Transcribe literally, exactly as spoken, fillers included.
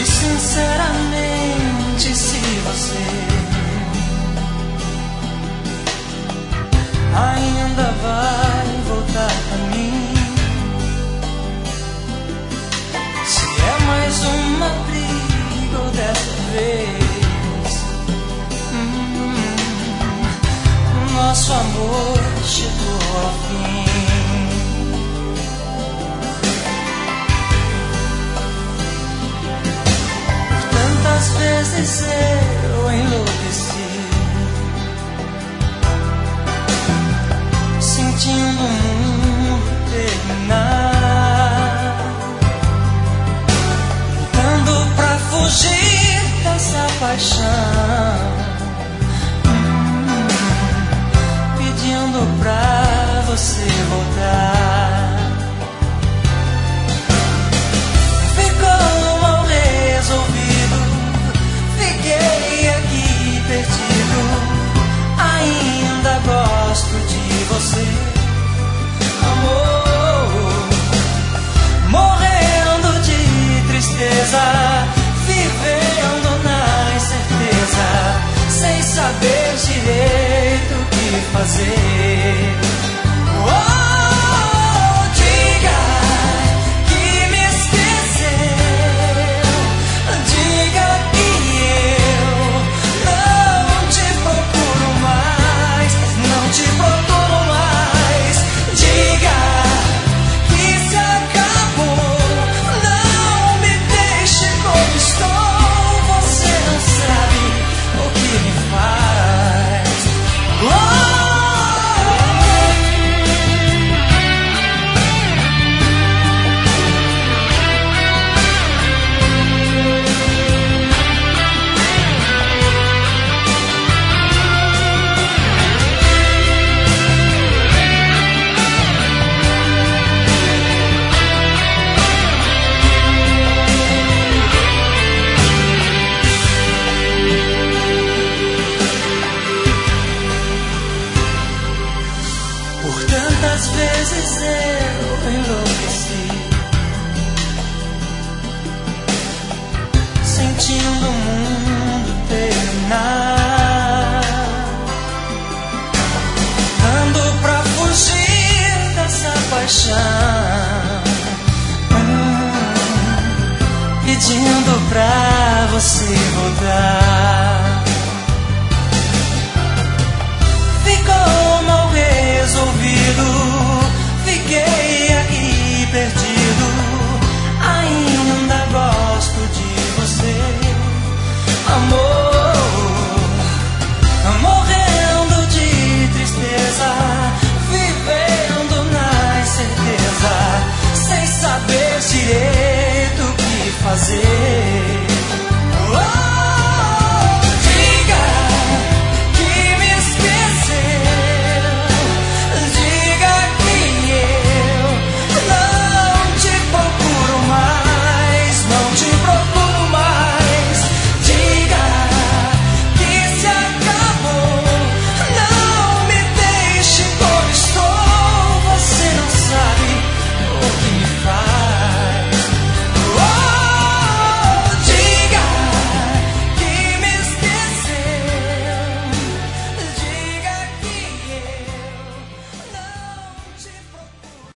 sinceramente se você ainda vai voltar pra mim. Se é mais uma briga ou dessa vez hum, nosso amor chegou ao fim. Às vezes eu enlouqueci, sentindo o mundo terminar, lutando pra fugir dessa paixão, hum, pedindo pra você voltar. Ficou mal resolvido, fiquei aqui perdido, ainda gosto de você, amor. Morrendo de tristeza, vivendo na incerteza, sem saber direito o que fazer. Oh, diga que me esqueceu, diga que te procuro mais, diga que se acabou, não me deixe como estou, você não sabe o que me faz. Oh! Às vezes eu enlouqueci, sentindo o mundo terminar, dando pra fugir dessa paixão, hum, pedindo pra você voltar. Ficou mal resolvido, fiquei aqui perdido, ainda gosto de você, amor. Morrendo de tristeza, vivendo na incerteza, sem saber direito o que fazer.